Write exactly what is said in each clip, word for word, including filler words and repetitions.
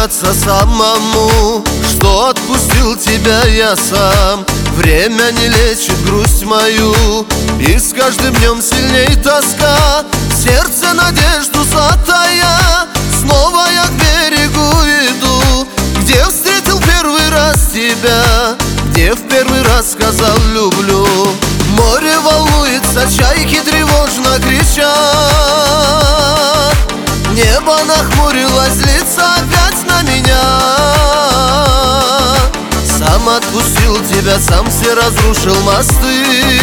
признаться самому, что отпустил тебя я сам. Время не лечит грусть мою, и с каждым днем сильней тоска. В сердце надежду затая, снова я к берегу иду, где встретил первый раз тебя, где в первый раз сказал люблю. Море волнуется, чайки тревожно кричат, небо нахмурилось, злится опять на меня. Сам отпустил тебя, сам все разрушил мосты.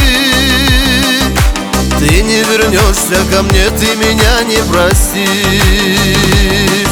Ты не вернешься ко мне, ты меня не простишь.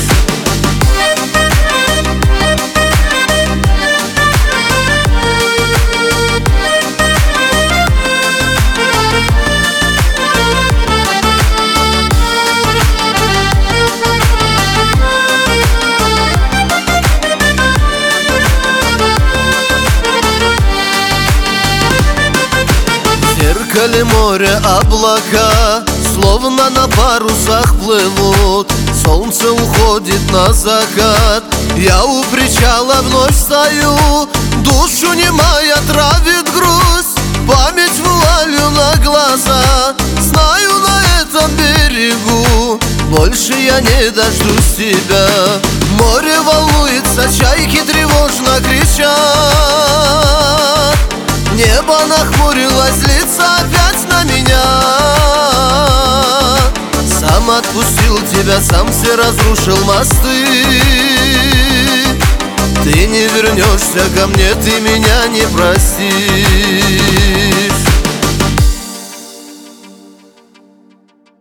В зеркале моря облака словно на парусах плывут. Солнце уходит на закат, я у причала вновь стою. Душу немая травит грусть, память вуалью на глаза. Знаю, на этом берегу больше я не дождусь тебя. Море волнуется, чайки тревожно кричат, небо нахмурилось, злится опять на меня. Сам отпустил тебя, сам все разрушил мосты. Ты не вернешься ко мне, ты меня не простишь.